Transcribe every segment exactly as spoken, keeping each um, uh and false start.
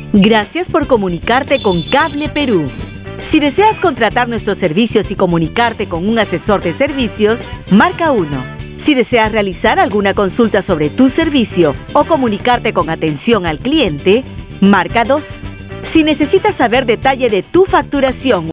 Gracias por comunicarte con Cable Perú. Si deseas contratar nuestros servicios y comunicarte con un asesor de servicios, marca uno. Si deseas realizar alguna consulta sobre tu servicio o comunicarte con atención al cliente, marca dos. Si necesitas saber detalle de tu facturación.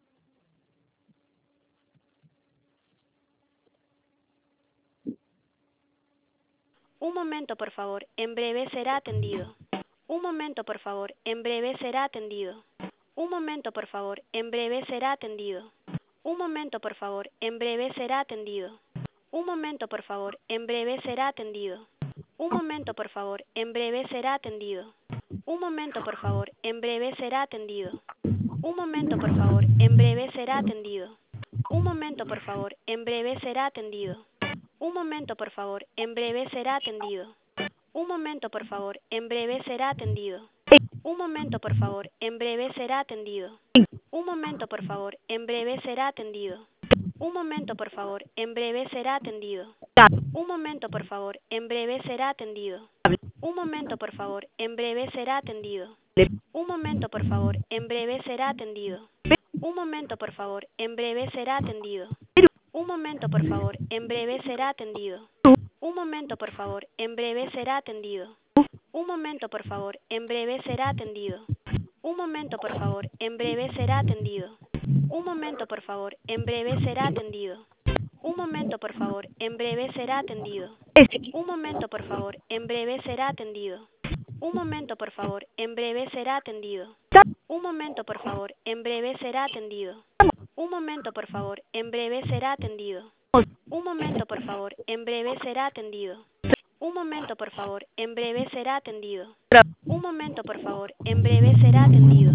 Un momento, por favor. En breve será atendido. Un momento, por favor. En breve será atendido. Un momento, por favor. En breve será atendido. Un momento, por favor. En breve será atendido. Un momento, por favor. En breve será atendido. Un momento, por favor. En breve será atendido. Un momento, por favor. En breve será atendido. Un momento, por favor. En breve será atendido. Un momento, por favor. En breve será atendido. Un momento, por favor. En breve será atendido. Un momento, por favor. En breve será atendido. Un momento, por favor. En breve será atendido. Un momento, por favor. En breve será atendido. Un momento, por favor. En breve será atendido. Un momento, por favor. En breve será atendido. Un momento, por favor. En breve será atendido. Un momento, por favor. En breve será atendido. Un momento, por favor. En breve será atendido. Un momento, por favor. En breve será atendido. Un momento, por favor. En breve será atendido. Un momento, por favor. En breve será atendido. Un momento, por favor. En breve será atendido. Un momento, por favor. En breve será atendido. Un momento, por favor. En breve será atendido. Un momento, por favor. En breve será atendido. Un momento, por favor. En breve será atendido. Un momento, por favor. En breve será atendido. Un momento, por favor. En breve será atendido. Un momento, por favor. En breve será atendido. Un momento, por favor. En breve será atendido. Un momento, por favor. En breve será atendido.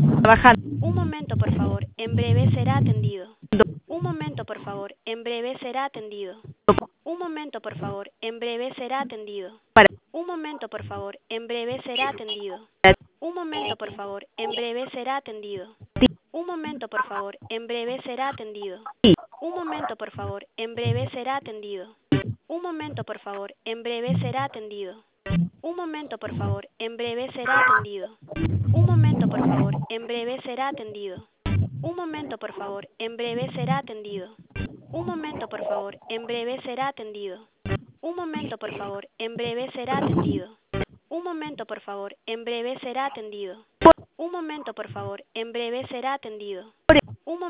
Un momento, por favor. En breve será atendido. Un momento, por favor. En breve será atendido. Un momento, por favor. En breve será atendido. Un momento, por favor. En breve será atendido. Un momento, por favor. En breve será atendido. Un momento, por favor. En breve será atendido. Un momento, por favor. En breve será atendido. Un momento, por favor. En breve será atendido. Un momento, por favor. En breve será atendido. Un momento, por favor. En breve será atendido. Un momento, por favor. En breve será atendido. Un momento, por favor. En breve será atendido. Un momento, por favor. En breve será atendido. Un momento, por favor. En breve será atendido. Un momento, por favor. En breve será atendido.